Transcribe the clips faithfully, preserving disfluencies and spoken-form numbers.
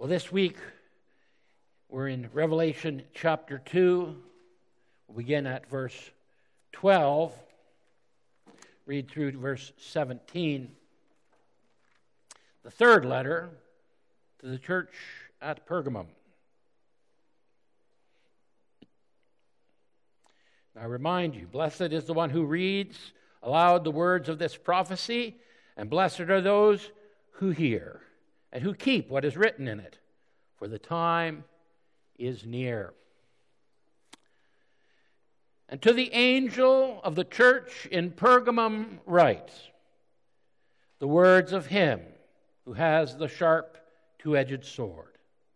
Well, this week we're in Revelation chapter two. We'll begin at verse twelve, read through to verse seventeen. The third letter to the church at Pergamum. I remind you, blessed is the one who reads aloud the words of this prophecy, and blessed are those who hear and who keep what is written in it, for the time is near. And to the angel of the church in Pergamum write the words of him who has the sharp two-edged sword.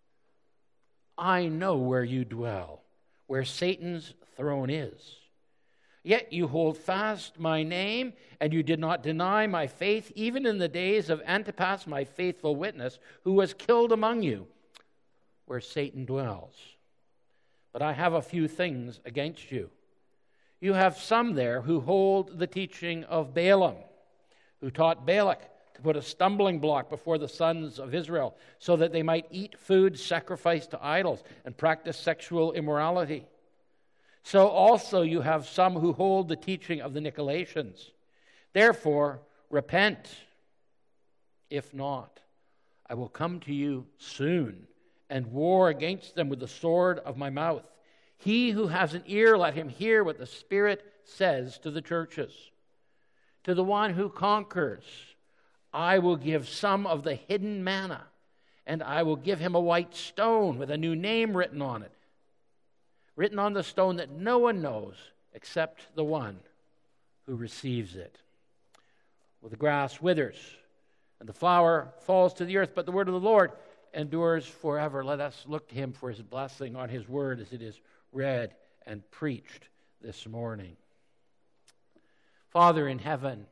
I know where you dwell, where Satan's throne is. Yet you hold fast my name, and you did not deny my faith, even in the days of Antipas, my faithful witness, who was killed among you, where Satan dwells. But I have a few things against you. You have some there who hold the teaching of Balaam, who taught Balak to put a stumbling block before the sons of Israel, so that they might eat food sacrificed to idols and practice sexual immorality. So also you have some who hold the teaching of the Nicolaitans. Therefore, repent. If not, I will come to you soon and war against them with the sword of my mouth. He who has an ear, let him hear what the Spirit says to the churches. To the one who conquers, I will give some of the hidden manna, and I will give him a white stone with a new name written on it, written on the stone that no one knows except the one who receives it. Well, the grass withers and the flower falls to the earth, but the word of the Lord endures forever. Let us look to him for his blessing on his word as it is read and preached this morning. Father in heaven,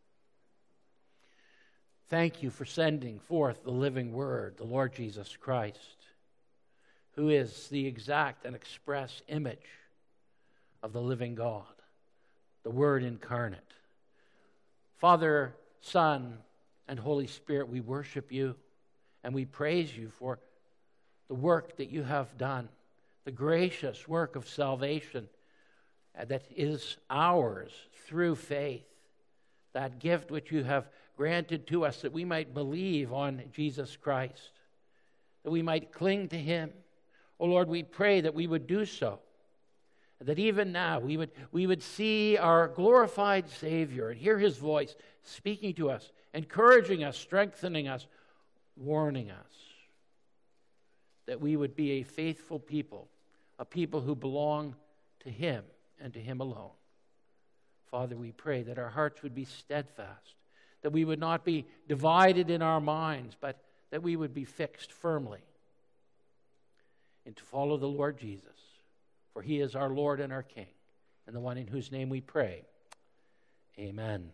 thank you for sending forth the living word, the Lord Jesus Christ, who is the exact and express image of the living God, the Word incarnate. Father, Son, and Holy Spirit, we worship you and we praise you for the work that you have done, the gracious work of salvation that is ours through faith, that gift which you have granted to us that we might believe on Jesus Christ, that we might cling to him. Oh Lord, we pray that we would do so, and that even now we would, we would see our glorified Savior and hear his voice speaking to us, encouraging us, strengthening us, warning us, that we would be a faithful people, a people who belong to him and to him alone. Father, we pray that our hearts would be steadfast, that we would not be divided in our minds, but that we would be fixed firmly and to follow the Lord Jesus, for he is our Lord and our King, and the one in whose name we pray. Amen.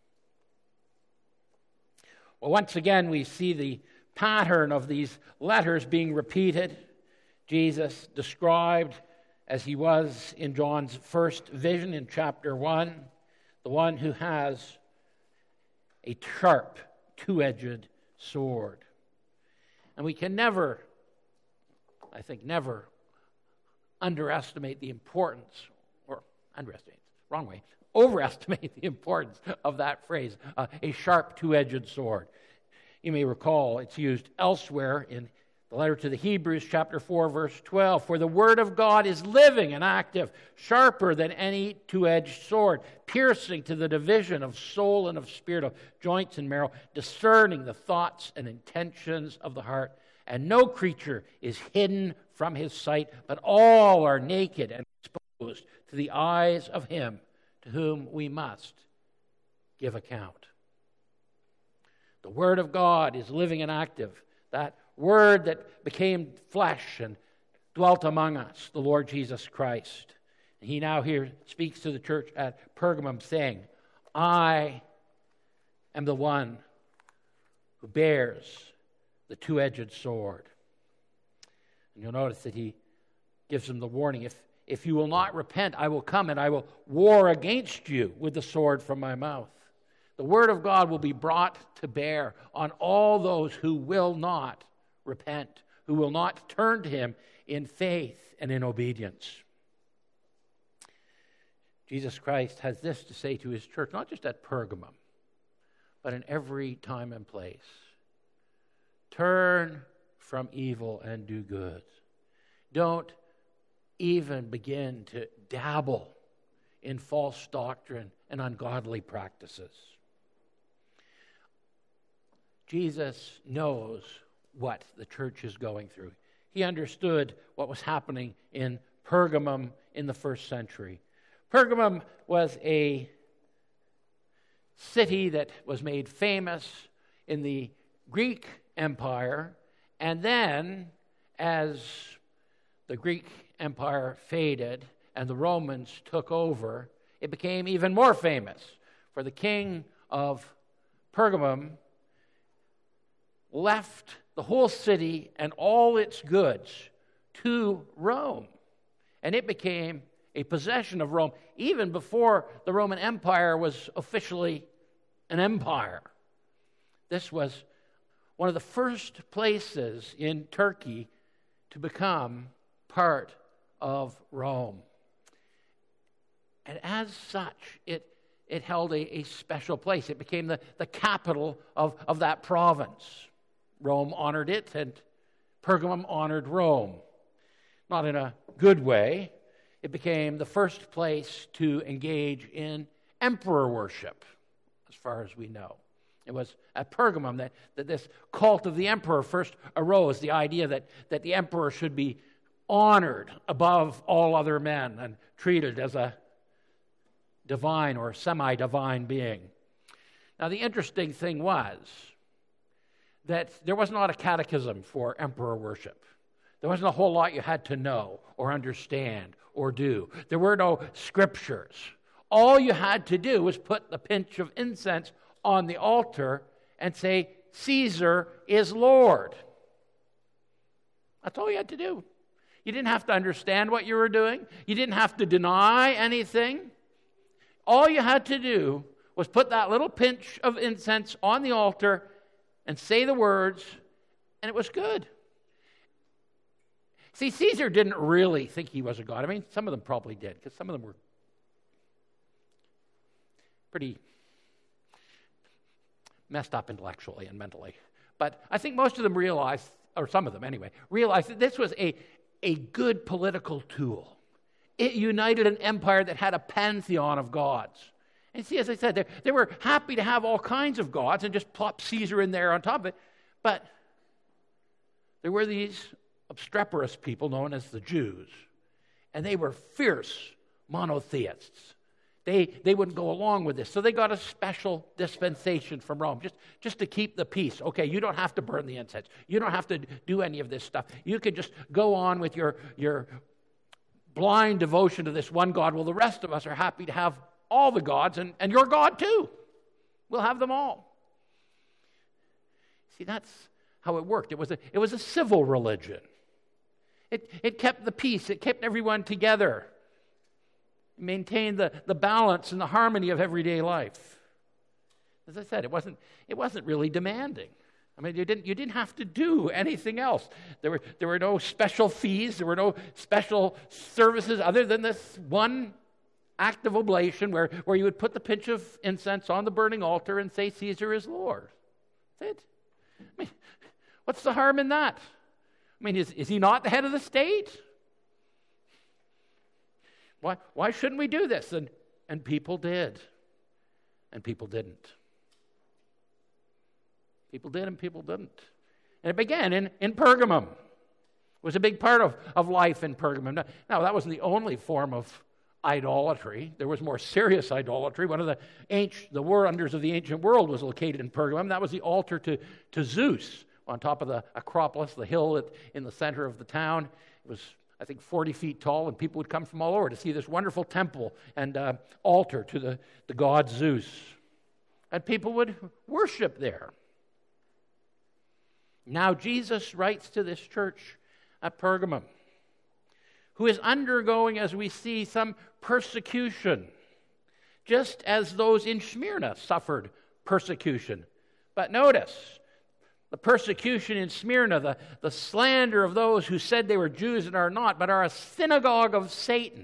Well, once again, we see the pattern of these letters being repeated. Jesus described as he was in John's first vision in chapter one, the one who has a sharp, two-edged sword. And we can never I think never underestimate the importance, or underestimate, wrong way, overestimate the importance of that phrase, uh, a sharp two-edged sword. You may recall it's used elsewhere in the letter to the Hebrews, chapter four, verse twelve. For the word of God is living and active, sharper than any two-edged sword, piercing to the division of soul and of spirit, of joints and marrow, discerning the thoughts and intentions of the heart. And no creature is hidden from his sight, but all are naked and exposed to the eyes of him to whom we must give account. The Word of God is living and active. That Word that became flesh and dwelt among us, the Lord Jesus Christ. And he now here speaks to the church at Pergamum, saying, I am the one who bears the two-edged sword. And you'll notice that he gives them the warning, if, if you will not repent, I will come and I will war against you with the sword from my mouth. The word of God will be brought to bear on all those who will not repent, who will not turn to him in faith and in obedience. Jesus Christ has this to say to his church, not just at Pergamum, but in every time and place. Turn from evil and do good. Don't even begin to dabble in false doctrine and ungodly practices. Jesus knows what the church is going through. He understood what was happening in Pergamum in the first century. Pergamum was a city that was made famous in the Greek Empire, and then as the Greek Empire faded and the Romans took over, it became even more famous. For the king of Pergamum left the whole city and all its goods to Rome, and it became a possession of Rome even before the Roman Empire was officially an empire. This was one of the first places in Turkey to become part of Rome. And as such, it, it held a, a special place. It became the, the capital of, of that province. Rome honored it, and Pergamum honored Rome. Not in a good way. It became the first place to engage in emperor worship, as far as we know. It was at Pergamum that, that this cult of the emperor first arose, the idea that, that the emperor should be honored above all other men and treated as a divine or semi-divine being. Now, the interesting thing was that there was not a catechism for emperor worship. There wasn't a whole lot you had to know or understand or do. There were no scriptures. All you had to do was put the pinch of incense on the altar and say, Caesar is Lord. That's all you had to do. You didn't have to understand what you were doing. You didn't have to deny anything. All you had to do was put that little pinch of incense on the altar and say the words, and it was good. See, Caesar didn't really think he was a god. I mean, some of them probably did, because some of them were pretty messed up intellectually and mentally. But I think most of them realized, or some of them anyway, realized that this was a, a good political tool. It united an empire that had a pantheon of gods. And see, as I said, they, they were happy to have all kinds of gods and just plop Caesar in there on top of it. But there were these obstreperous people known as the Jews, and they were fierce monotheists. They, they wouldn't go along with this. So they got a special dispensation from Rome just, just to keep the peace. Okay, you don't have to burn the incense. You don't have to do any of this stuff. You can just go on with your, your blind devotion to this one God. Well, the rest of us are happy to have all the gods, and, and your God too. We'll have them all. See, that's how it worked. It was a, it was a civil religion. It, it kept the peace. It kept everyone together. It maintained the, the balance and the harmony of everyday life. As I said, it wasn't, it wasn't really demanding. I mean, you didn't, you didn't have to do anything else. There were, there were no special fees. There were no special services other than this one act of oblation where, where you would put the pinch of incense on the burning altar and say, Caesar is Lord. That's it. I mean, what's the harm in that? I mean, is, is he not the head of the state? Why, why shouldn't we do this? And, and people did. And people didn't. People did and people didn't. And it began in, in Pergamum. It was a big part of, of life in Pergamum. Now, now, that wasn't the only form of idolatry. There was more serious idolatry. One of the ancient, the wonders of the ancient world was located in Pergamum. That was the altar to, to Zeus on top of the Acropolis, the hill at, in the center of the town. It was, I think, forty feet tall, and people would come from all over to see this wonderful temple and uh, altar to the, the god Zeus. And people would worship there. Now Jesus writes to this church at Pergamum, who is undergoing, as we see, some persecution, just as those in Smyrna suffered persecution. But notice, The persecution in Smyrna, the, the slander of those who said they were Jews and are not, but are a synagogue of Satan.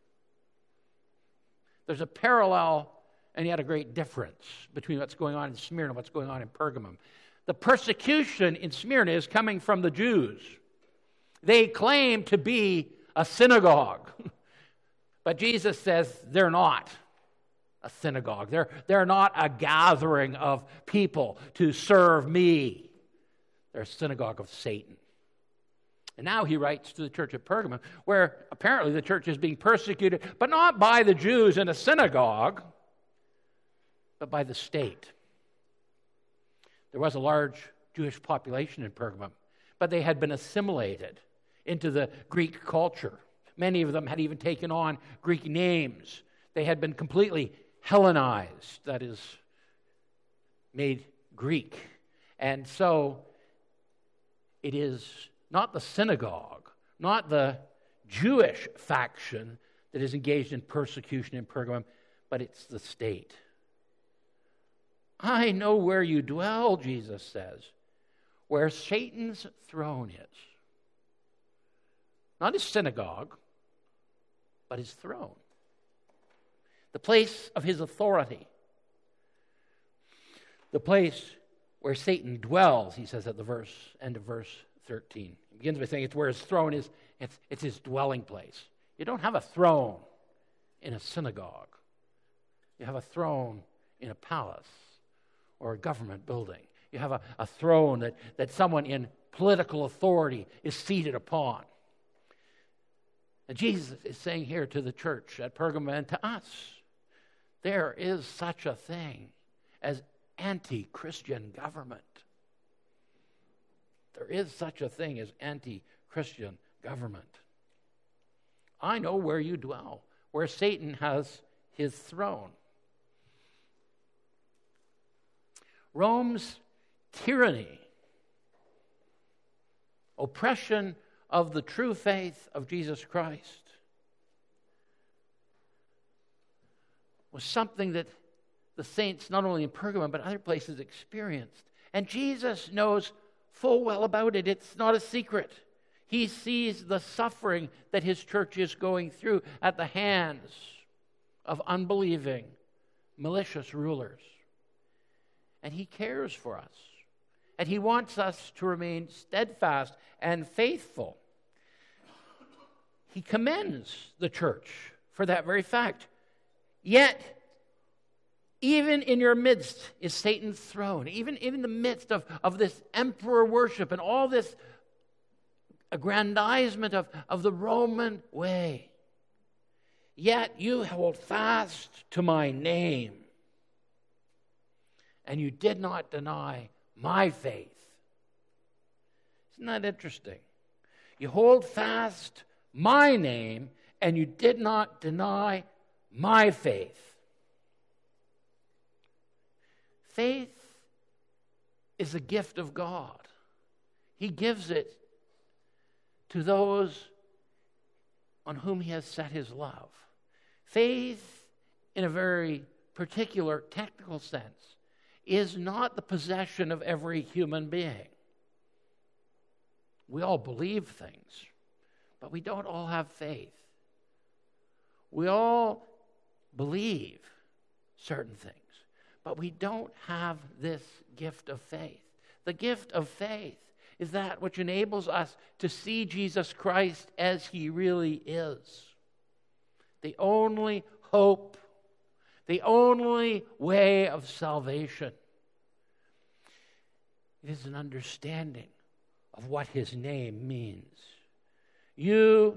There's a parallel and yet a great difference between what's going on in Smyrna and what's going on in Pergamum. The persecution in Smyrna is coming from the Jews. They claim to be a synagogue. But Jesus says they're not a synagogue. They're, they're not a gathering of people to serve me. They're a synagogue of Satan. And now he writes to the church at Pergamum, where apparently the church is being persecuted, but not by the Jews in a synagogue, but by the state. There was a large Jewish population in Pergamum, but they had been assimilated into the Greek culture. Many of them had even taken on Greek names. They had been completely Hellenized, that is, made Greek. And so it is not the synagogue, not the Jewish faction that is engaged in persecution in Pergamum, but it's the state. I know where you dwell, Jesus says, where Satan's throne is. Not his synagogue, but his throne. The place of his authority. The place where Satan dwells, he says at the verse, end of verse thirteen. He begins by saying it's where his throne is, it's, it's his dwelling place. You don't have a throne in a synagogue. You have a throne in a palace or a government building. You have a, a throne that, that someone in political authority is seated upon. And Jesus is saying here to the church at Pergamum and to us, there is such a thing as anti-Christian government. There is such a thing as anti-Christian government. I know where you dwell, where Satan has his throne. Rome's tyranny, oppression of the true faith of Jesus Christ, was something that the saints, not only in Pergamum, but other places, experienced. And Jesus knows full well about it. It's not a secret. He sees the suffering that his church is going through at the hands of unbelieving, malicious rulers. And he cares for us. And he wants us to remain steadfast and faithful. He commends the church for that very fact. Yet, even in your midst is Satan's throne. Even, even in the midst of, of this emperor worship and all this aggrandizement of, of the Roman way. Yet you hold fast to my name, and you did not deny my faith. Isn't that interesting? You hold fast my name, and you did not deny my faith. Faith is a gift of God. He gives it to those on whom he has set his love. Faith, in a very particular technical sense, is not the possession of every human being. We all believe things, but we don't all have faith. We all believe certain things, but we don't have this gift of faith. The gift of faith is that which enables us to see Jesus Christ as he really is. The only hope, the only way of salvation. It is an understanding of what his name means. You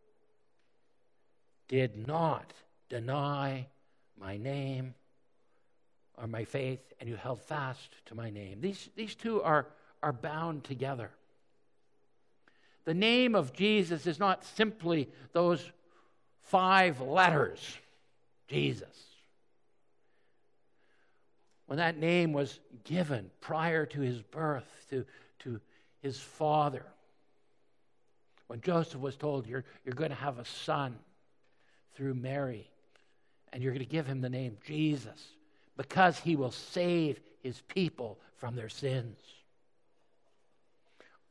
did not deny my name or my faith, and you held fast to my name. These, these two are, are bound together. The name of Jesus is not simply those five letters, Jesus. When that name was given prior to his birth to, to his father, when Joseph was told, you're, you're going to have a son through Mary, and you're going to give him the name Jesus, because he will save his people from their sins.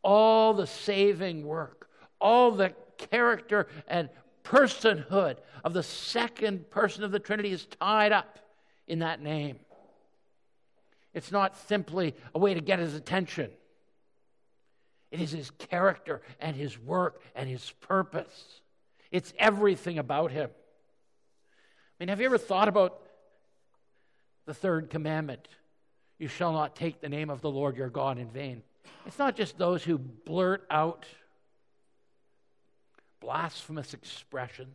all the saving work, all the character and personhood of the second person of the Trinity is tied up in that name. It's not simply a way to get his attention. It is his character and his work and his purpose. It's everything about him. I mean, have you ever thought about the third commandment? You shall not take the name of the Lord your God in vain. It's not just those who blurt out blasphemous expressions.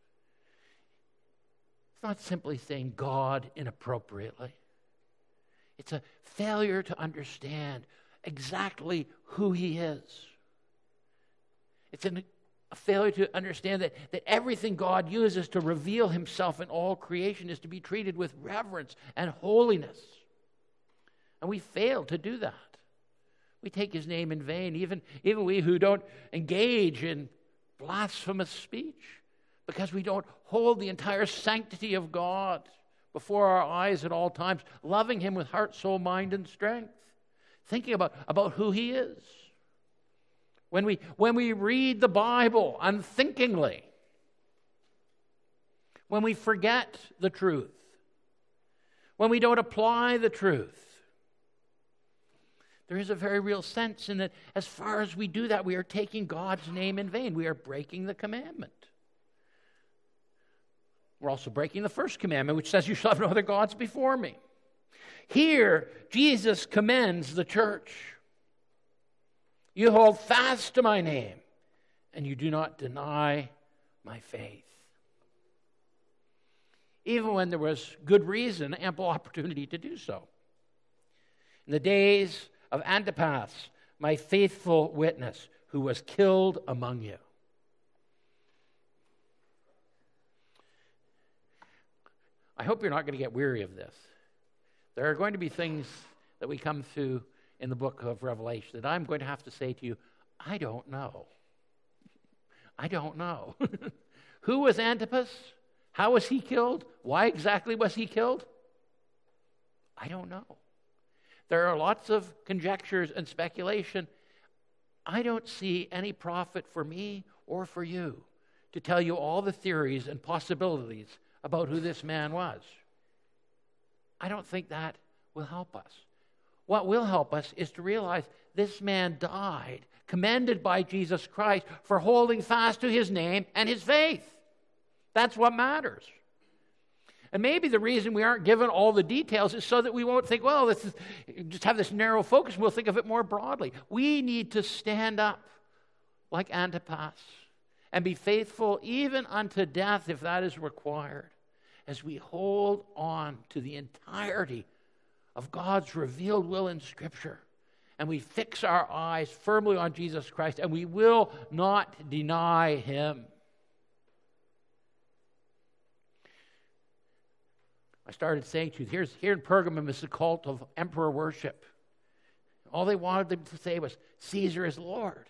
It's not simply saying God inappropriately. It's a failure to understand exactly who he is. It's an, a failure to understand that, that everything God uses to reveal himself in all creation is to be treated with reverence and holiness. And we fail to do that. We take his name in vain, even, even we who don't engage in blasphemous speech, because we don't hold the entire sanctity of God before our eyes at all times, loving him with heart, soul, mind, and strength, thinking about, about who he is. When we, when we read the Bible unthinkingly, when we forget the truth, when we don't apply the truth, there is a very real sense in that as far as we do that, we are taking God's name in vain. We are breaking the commandment. We're also breaking the first commandment, which says, you shall have no other gods before me. Here, Jesus commends the church. You hold fast to my name, and you do not deny my faith. Even when there was good reason, ample opportunity to do so. In the days of Antipas, my faithful witness, who was killed among you. I hope you're not going to get weary of this. There are going to be things that we come through in the book of Revelation that I'm going to have to say to you, I don't know. I don't know. Who was Antipas? How was he killed? Why exactly was he killed? I don't know. There are lots of conjectures and speculation. I don't see any profit for me or for you to tell you all the theories and possibilities about who this man was. I don't think that will help us. What will help us is to realize this man died, commended by Jesus Christ for holding fast to his name and his faith. That's what matters. And maybe the reason we aren't given all the details is so that we won't think, well, this is, just have this narrow focus. We'll think of it more broadly. We need to stand up like Antipas and be faithful even unto death if that is required, as we hold on to the entirety of God's revealed will in Scripture. And we fix our eyes firmly on Jesus Christ, and we will not deny him. I started saying to you, here's, here in Pergamum is the cult of emperor worship. All they wanted them to say was, Caesar is Lord.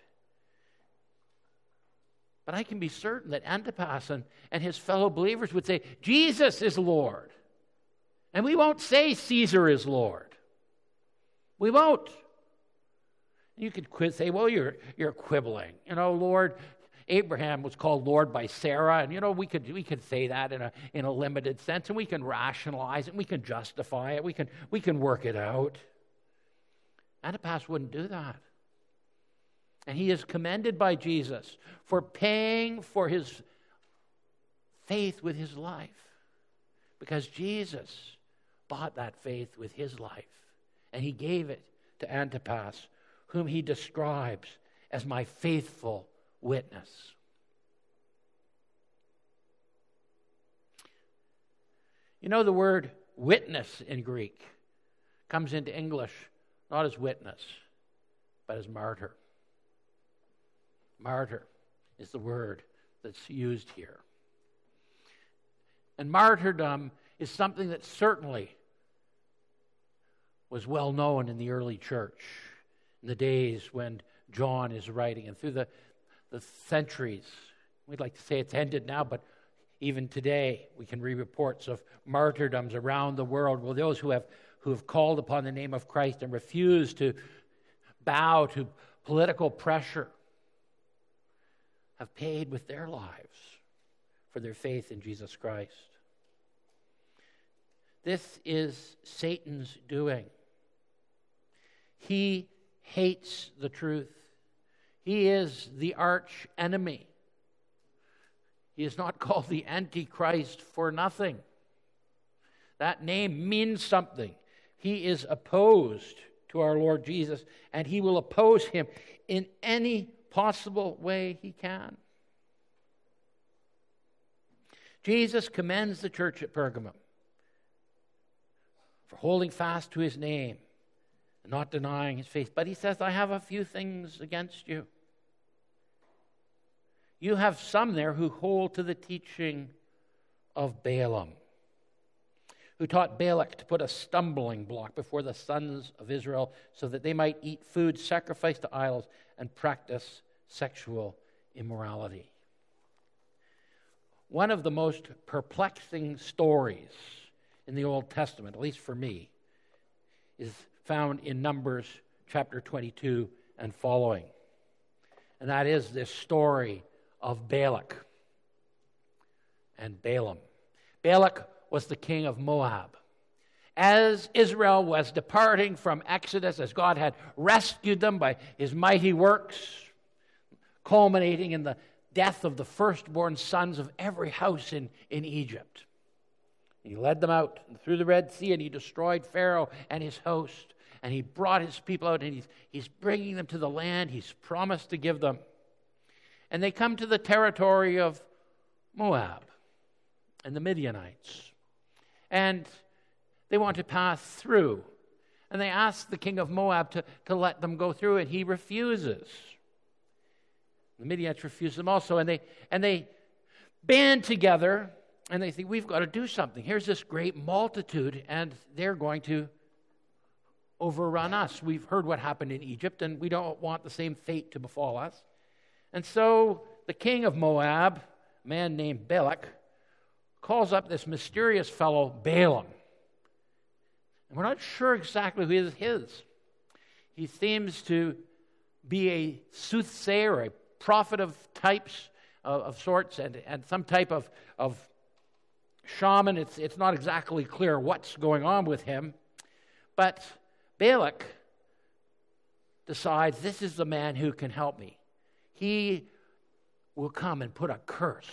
But I can be certain that Antipas and, and his fellow believers would say, Jesus is Lord. And we won't say Caesar is Lord. We won't. You could quit, say, well, you're, you're quibbling. You know, Lord, Abraham was called Lord by Sarah, and you know we could we could say that in a in a limited sense, and we can rationalize it, and we can justify it, we can we can work it out. Antipas wouldn't do that, and he is commended by Jesus for paying for his faith with his life, because Jesus bought that faith with his life, and he gave it to Antipas, whom he describes as my faithful witness. You know, the word witness in Greek comes into English not as witness, but as martyr. Martyr is the word that's used here. And martyrdom is something that certainly was well known in the early church, in the days when John is writing, and through the the centuries. We'd like to say it's ended now, but even today we can read reports of martyrdoms around the world where those who have who have called upon the name of Christ and refused to bow to political pressure, have paid with their lives for their faith in Jesus Christ. This is Satan's doing. He hates the truth. He is the arch enemy. He is not called the Antichrist for nothing. That name means something. He is opposed to our Lord Jesus, and he will oppose him in any possible way he can. Jesus commends the church at Pergamum for holding fast to his name and not denying his faith. But he says, I have a few things against you. You have some there who hold to the teaching of Balaam, who taught Balak to put a stumbling block before the sons of Israel so that they might eat food sacrificed to idols and practice sexual immorality. One of the most perplexing stories in the Old Testament, at least for me, is found in Numbers chapter twenty-two and following. And that is this story of Balak and Balaam. Balak was the king of Moab. As Israel was departing from Exodus, as God had rescued them by his mighty works, culminating in the death of the firstborn sons of every house in, in Egypt. He led them out through the Red Sea, and he destroyed Pharaoh and his host, and he brought his people out, and he's, he's bringing them to the land he's promised to give them. And they come to the territory of Moab and the Midianites. And they want to pass through. And they ask the king of Moab to, to let them go through, and he refuses. The Midianites refuse them also, and they and they band together, and they think, we've got to do something. Here's this great multitude, and they're going to overrun us. We've heard what happened in Egypt, and we don't want the same fate to befall us. And so the king of Moab, a man named Balak, calls up this mysterious fellow Balaam. And we're not sure exactly who is his. He seems to be a soothsayer, a prophet of types, of, of sorts, and, and some type of, of shaman. It's, it's not exactly clear what's going on with him. But Balak decides, this is the man who can help me. He will come and put a curse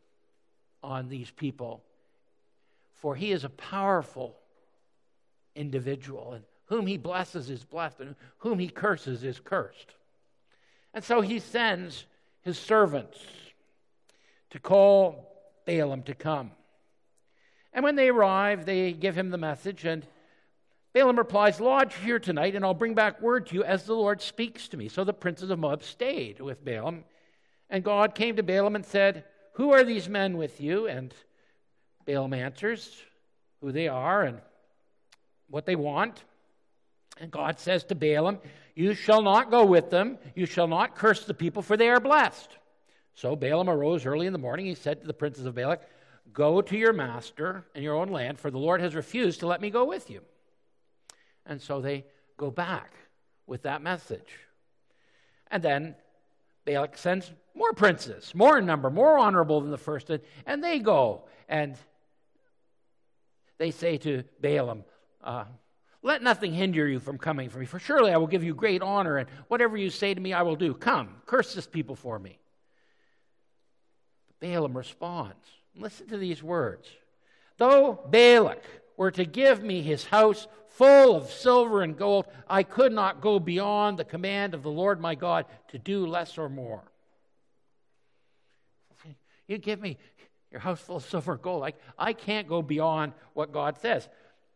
on these people, for he is a powerful individual, and whom he blesses is blessed, and whom he curses is cursed. And so he sends his servants to call Balaam to come. And when they arrive, they give him the message, and Balaam replies, lodge here tonight, and I'll bring back word to you as the Lord speaks to me. So the princes of Moab stayed with Balaam, and God came to Balaam and said, who are these men with you? And Balaam answers who they are and what they want. And God says to Balaam, you shall not go with them. You shall not curse the people, for they are blessed. So Balaam arose early in the morning. He said to the princes of Balak, go to your master in your own land, for the Lord has refused to let me go with you. And so they go back with that message. And then Balak sends more princes, more in number, more honorable than the first, and, and they go. And they say to Balaam, uh, let nothing hinder you from coming for me, for surely I will give you great honor, and whatever you say to me I will do. Come, curse this people for me. But Balaam responds. Listen to these words. Though Balak were to give me his house full of silver and gold, I could not go beyond the command of the Lord my God to do less or more. You give me your house full of silver and gold. I, I can't go beyond what God says.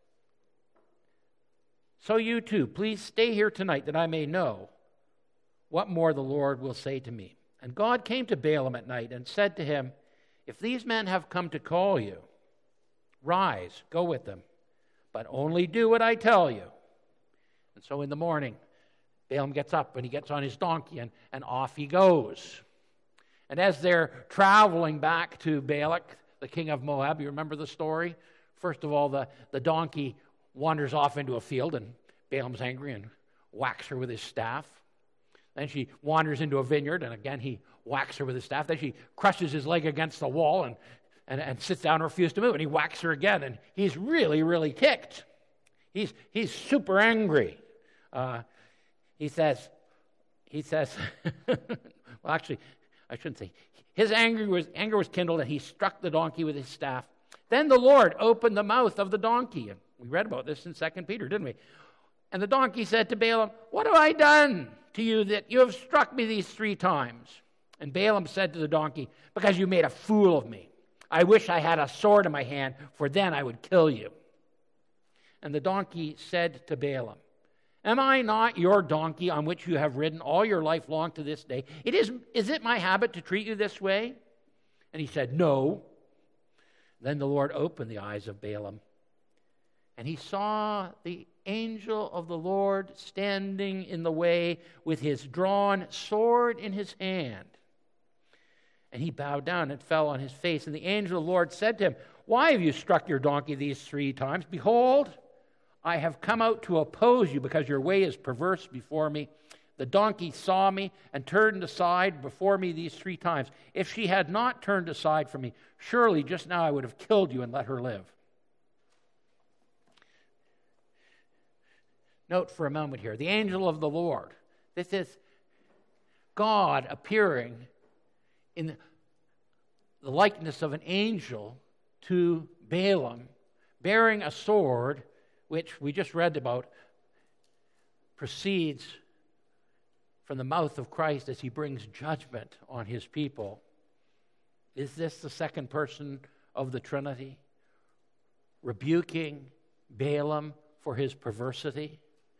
So you too, please stay here tonight that I may know what more the Lord will say to me. And God came to Balaam at night and said to him, if these men have come to call you, rise, go with them, but only do what I tell you. And so in the morning, Balaam gets up and he gets on his donkey and, and off he goes. And as they're traveling back to Balak, the king of Moab, you remember the story? First of all, the, the donkey wanders off into a field and Balaam's angry and whacks her with his staff. Then she wanders into a vineyard, and again he whacks her with his staff. Then she crushes his leg against the wall and, and, and sits down and refuses to move. And he whacks her again, and he's really, really ticked. He's, he's super angry. Uh, he says, he says, well, actually, I shouldn't say. His anger was, anger was kindled, and he struck the donkey with his staff. Then the Lord opened the mouth of the donkey. And we read about this in Second Peter, didn't we? And the donkey said to Balaam, "What have I done to you that you have struck me these three times?" And Balaam said to the donkey, "Because you made a fool of me. I wish I had a sword in my hand, for then I would kill you." And the donkey said to Balaam, "Am I not your donkey on which you have ridden all your life long to this day? It is, is it my habit to treat you this way?" And he said, "No." Then the Lord opened the eyes of Balaam, and he saw the angel of the Lord standing in the way with his drawn sword in his hand. And he bowed down and fell on his face. And the angel of the Lord said to him, "Why have you struck your donkey these three times? Behold, I have come out to oppose you because your way is perverse before me. The donkey saw me and turned aside before me these three times. If she had not turned aside from me, surely just now I would have killed you and let her live." Note for a moment here, the angel of the Lord. This is God appearing in the likeness of an angel to Balaam, bearing a sword, which we just read about, proceeds from the mouth of Christ as he brings judgment on his people. Is this the second person of the Trinity, rebuking Balaam for his perversity?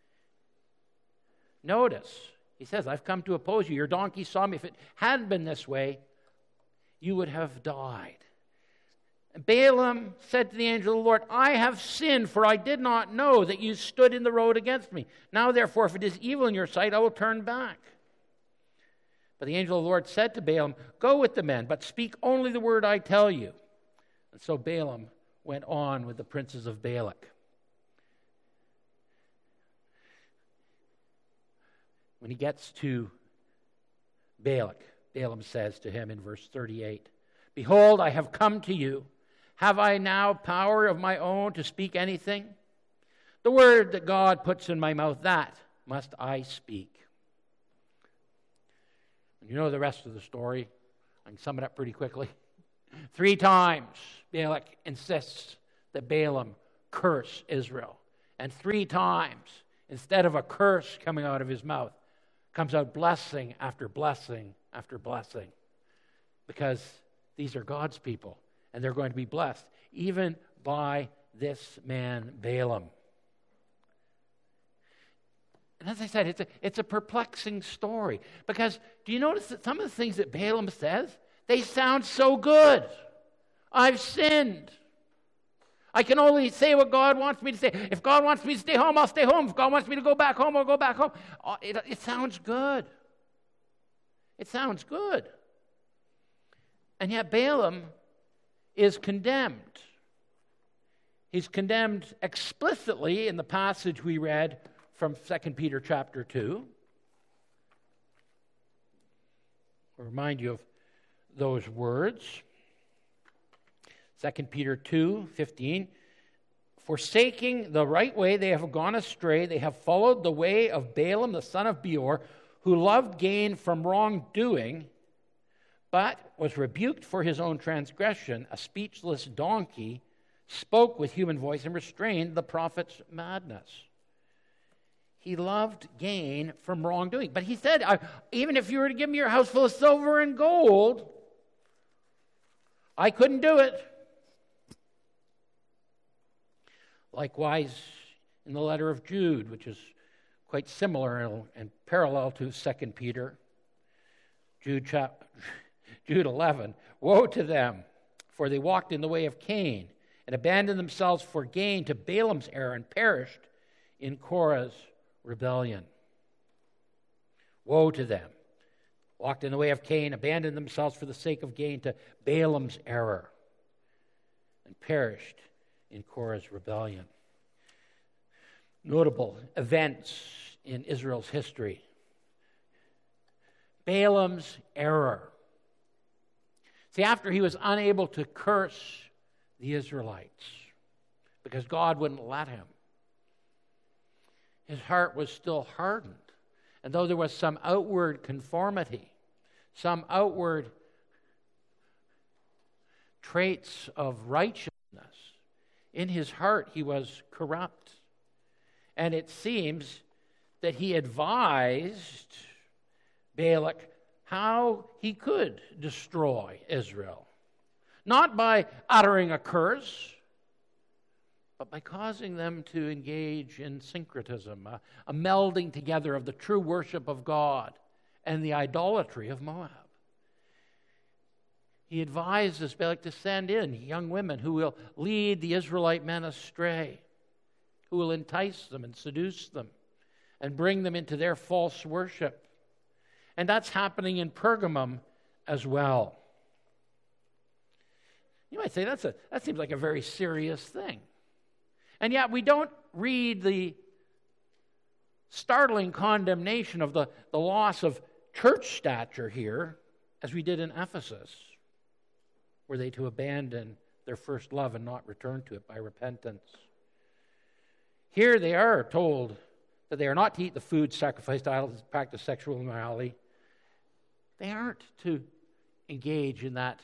Notice, he says, "I've come to oppose you. Your donkey saw me. If it hadn't been this way, you would have died." And Balaam said to the angel of the Lord, "I have sinned, for I did not know that you stood in the road against me. Now, therefore, if it is evil in your sight, I will turn back." But the angel of the Lord said to Balaam, "Go with the men, but speak only the word I tell you." And so Balaam went on with the princes of Balak. When he gets to Balak, Balaam says to him in verse thirty-eight, "Behold, I have come to you. Have I now power of my own to speak anything? The word that God puts in my mouth, that must I speak." And you know the rest of the story. I can sum it up pretty quickly. Three times Balak insists that Balaam curse Israel. And three times, instead of a curse coming out of his mouth, comes out blessing after blessing after blessing. Because these are God's people, and they're going to be blessed, even by this man Balaam. And as I said, it's a, it's a perplexing story. Because do you notice that some of the things that Balaam says, they sound so good. I've sinned. I can only say what God wants me to say. If God wants me to stay home, I'll stay home. If God wants me to go back home, I'll go back home. It, it sounds good. It sounds good. And yet Balaam is condemned. He's condemned explicitly in the passage we read from Second Peter chapter two. I'll remind you of those words. Second Peter two fifteen. "Forsaking the right way, they have gone astray. They have followed the way of Balaam, the son of Beor, who loved gain from wrongdoing, but was rebuked for his own transgression. A speechless donkey spoke with human voice and restrained the prophet's madness." He loved gain from wrongdoing. But he said, even if you were to give me your house full of silver and gold, I couldn't do it. Likewise, in the letter of Jude, which is quite similar and parallel to Second Peter, Jude, chap- Jude eleven, "Woe to them, for they walked in the way of Cain, and abandoned themselves for gain to Balaam's error, and perished in Korah's rebellion." Woe to them. Walked in the way of Cain, abandoned themselves for the sake of gain to Balaam's error, and perished in Korah's rebellion. Notable events in Israel's history. Balaam's error. See, after he was unable to curse the Israelites because God wouldn't let him, his heart was still hardened. And though there was some outward conformity, some outward traits of righteousness, in his heart he was corrupt. And it seems that he advised Balak how he could destroy Israel. Not by uttering a curse, but by causing them to engage in syncretism, a, a melding together of the true worship of God and the idolatry of Moab. He advises Balak to send in young women who will lead the Israelite men astray, who will entice them and seduce them and bring them into their false worship. And that's happening in Pergamum as well. You might say that's a, that seems like a very serious thing. And yet we don't read the startling condemnation of the, the loss of church stature here as we did in Ephesus. Were they to abandon their first love and not return to it by repentance? Here they are told that they are not to eat the food sacrificed to idols, practice sexual immorality. They aren't to engage in that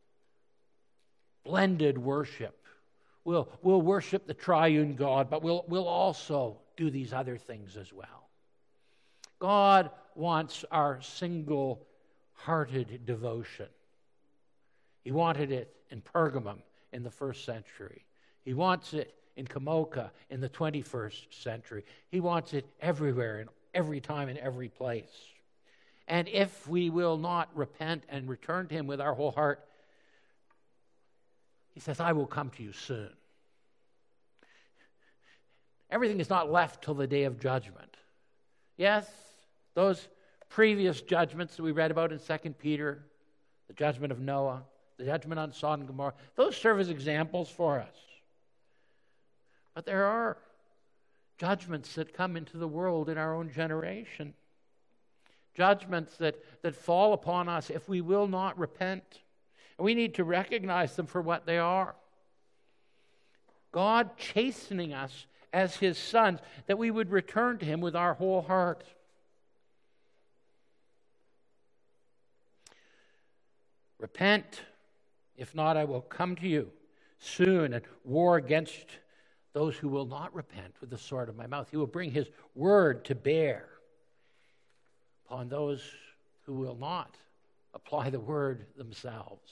blended worship. We'll, we'll worship the triune God, but we'll, we'll also do these other things as well. God wants our single-hearted devotion. He wanted it in Pergamum in the first century. He wants it in Kamoka in the twenty-first century. He wants it everywhere, in every time, in every place. And if we will not repent and return to him with our whole heart, he says, I will come to you soon. Everything is not left till the day of judgment. Yes, those previous judgments that we read about in Second Peter, the judgment of Noah, the judgment on Sodom and Gomorrah, those serve as examples for us. But there are judgments that come into the world in our own generation. Judgments that, that fall upon us if we will not repent. And we need to recognize them for what they are. God chastening us as his sons, that we would return to him with our whole heart. Repent, if not, I will come to you soon and war against those who will not repent with the sword of my mouth. He will bring his word to bear upon those who will not apply the word themselves.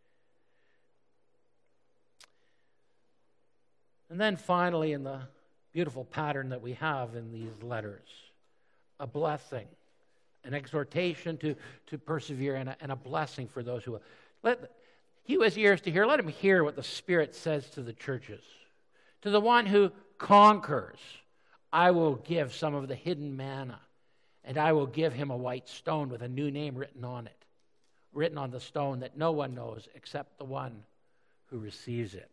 And then finally, in the beautiful pattern that we have in these letters, a blessing, an exhortation to, to persevere, and a, and a blessing for those who will. Let, he who has ears to hear, let him hear what the Spirit says to the churches. To the one who conquers, I will give some of the hidden manna, and I will give him a white stone with a new name written on it, written on the stone that no one knows except the one who receives it.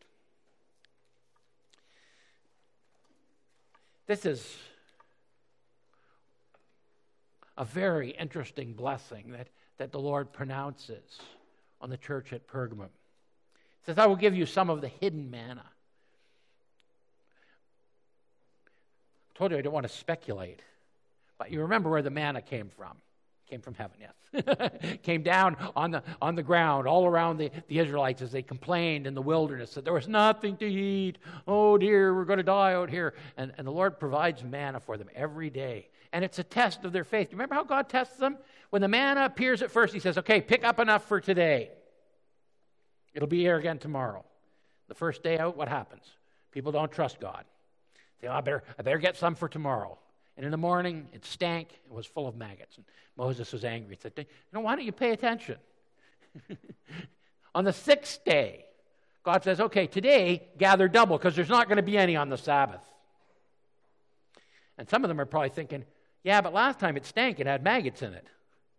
This is a very interesting blessing that, that the Lord pronounces on the church at Pergamum. He says, I will give you some of the hidden manna. I told you I don't want to speculate, but you remember where the manna came from. It came from heaven, yes. Came down on the on the ground all around the, the Israelites as they complained in the wilderness that there was nothing to eat. Oh dear, we're going to die out here. And, and the Lord provides manna for them every day. And it's a test of their faith. Do you remember how God tests them? When the manna appears at first, he says, okay, pick up enough for today. It'll be here again tomorrow. The first day out, what happens? People don't trust God. They say, oh, I better, I better get some for tomorrow. And in the morning, it stank. It was full of maggots. And Moses was angry. He said, you know, why don't you pay attention? On the sixth day, God says, okay, today, gather double, because there's not going to be any on the Sabbath. And some of them are probably thinking, yeah, but last time it stank. It had maggots in it.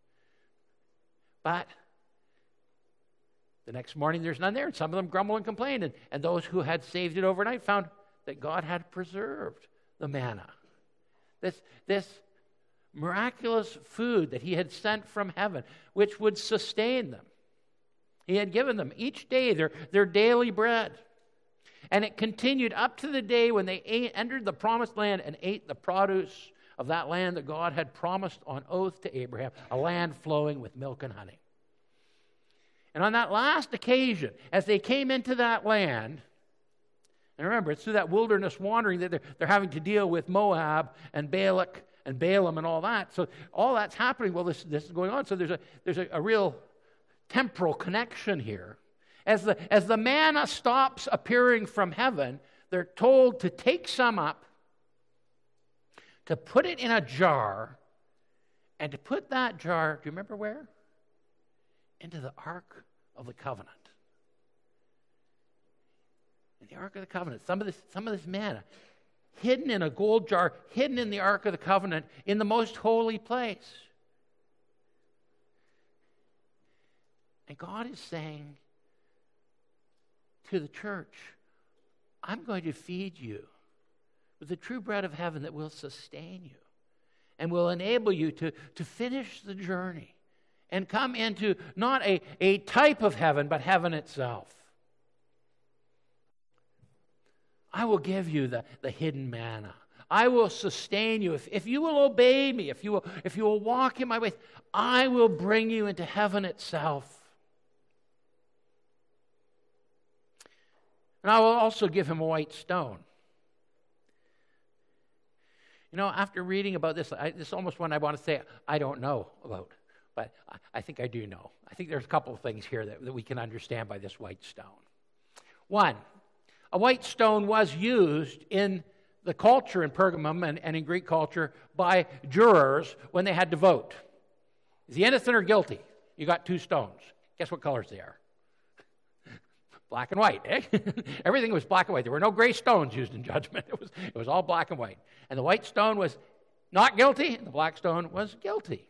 But the next morning, there's none there. And some of them grumble and complain. And, and those who had saved it overnight found that God had preserved the manna. This, this miraculous food that he had sent from heaven, which would sustain them. He had given them each day their, their daily bread. And it continued up to the day when they ate, entered the promised land and ate the produce of that land that God had promised on oath to Abraham, a land flowing with milk and honey. And on that last occasion, as they came into that land, and remember, it's through that wilderness wandering that they're, they're having to deal with Moab and Balak and Balaam and all that. So all that's happening while this, this is going on. So there's a there's a, a real temporal connection here. As the, as the manna stops appearing from heaven, they're told to take some up, to put it in a jar, and to put that jar, do you remember where? Into the Ark of the Covenant. In the Ark of the Covenant, some of this, some of this manna, hidden in a gold jar, hidden in the Ark of the Covenant, in the most holy place. And God is saying to the church, I'm going to feed you with the true bread of heaven that will sustain you and will enable you to, to finish the journey and come into not a, a type of heaven, but heaven itself. I will give you the, the hidden manna. I will sustain you. If, if you will obey me, if you will, if you will walk in my ways, I will bring you into heaven itself. And I will also give him a white stone. You know, after reading about this, I, this is almost one I want to say I don't know about, but I, I think I do know. I think there's a couple of things here that, that we can understand by this white stone. One, a white stone was used in the culture in Pergamum and, and in Greek culture by jurors when they had to vote. Is he innocent or guilty? You got two stones. Guess what colors they are? Black and white, eh? Everything was black and white. There were no gray stones used in judgment. It was, it was all black and white. And the white stone was not guilty, and the black stone was guilty.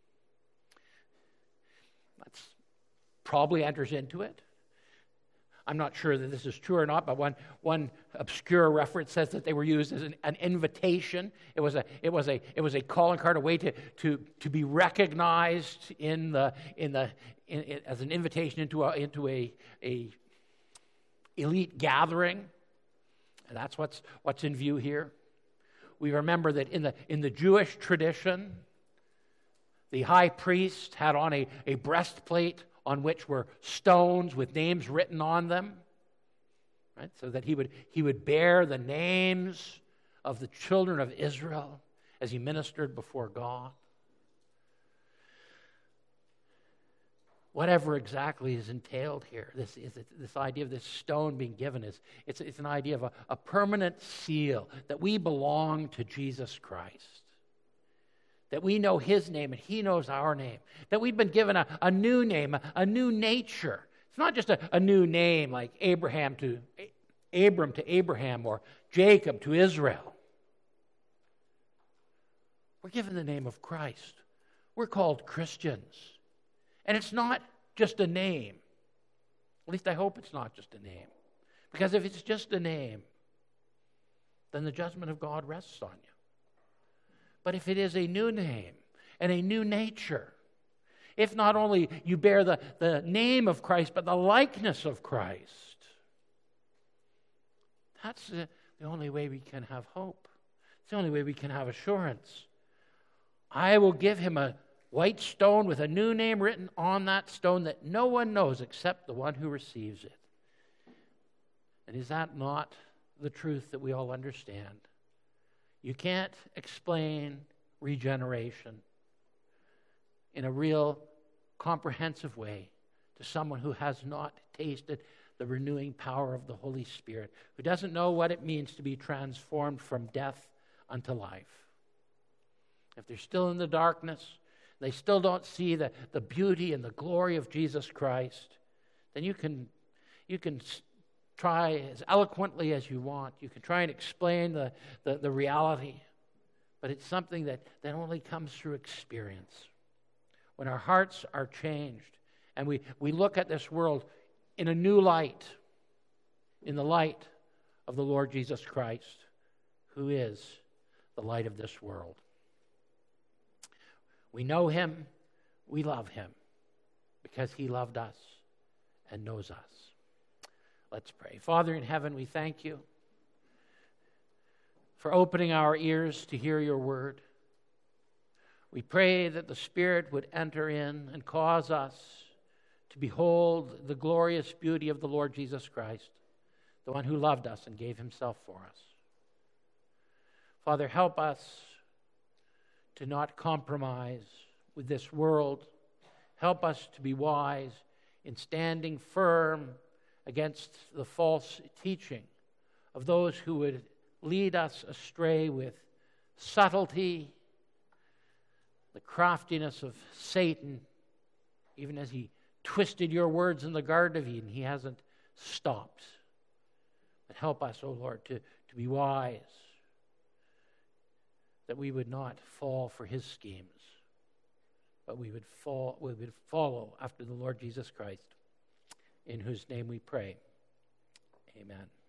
That probably enters into it. I'm not sure that this is true or not, but one, one obscure reference says that they were used as an, an invitation. It was a it was a it was a calling card, a way to to to be recognized in the in the in, in, as an invitation into a into a a elite gathering. And that's what's what's in view here. We remember that in the in the Jewish tradition, the high priest had on a, a breastplate on which were stones with names written on them, right? So that he would he would bear the names of the children of Israel as he ministered before God. Whatever exactly is entailed here, this is this idea of this stone being given is it's it's an idea of a, a permanent seal that we belong to Jesus Christ. That we know his name and he knows our name. That we've been given a, a new name, a, a new nature. It's not just a, a new name like Abraham to Abram to Abraham or Jacob to Israel. We're given the name of Christ. We're called Christians. And it's not just a name. At least I hope it's not just a name. Because if it's just a name, then the judgment of God rests on you. But if it is a new name and a new nature, if not only you bear the, the name of Christ, but the likeness of Christ, that's the, the only way we can have hope. It's the only way we can have assurance. I will give him a white stone with a new name written on that stone that no one knows except the one who receives it. And is that not the truth that we all understand? You can't explain regeneration in a real comprehensive way to someone who has not tasted the renewing power of the Holy Spirit, who doesn't know what it means to be transformed from death unto life. If they're still in the darkness, they still don't see the, the beauty and the glory of Jesus Christ, then you can you can try as eloquently as you want. You can try and explain the, the, the reality, but it's something that, that only comes through experience. When our hearts are changed and we, we look at this world in a new light, in the light of the Lord Jesus Christ, who is the light of this world. We know him, we love him, because he loved us and knows us. Let's pray. Father in heaven, we thank you for opening our ears to hear your word. We pray that the Spirit would enter in and cause us to behold the glorious beauty of the Lord Jesus Christ, the one who loved us and gave himself for us. Father, help us to not compromise with this world. Help us to be wise in standing firm against the false teaching of those who would lead us astray with subtlety, the craftiness of Satan. Even as he twisted your words in the Garden of Eden, he hasn't stopped. But help us, O Lord, to, to be wise, that we would not fall for his schemes, but we would fall, we would follow after the Lord Jesus Christ, in whose name we pray. Amen.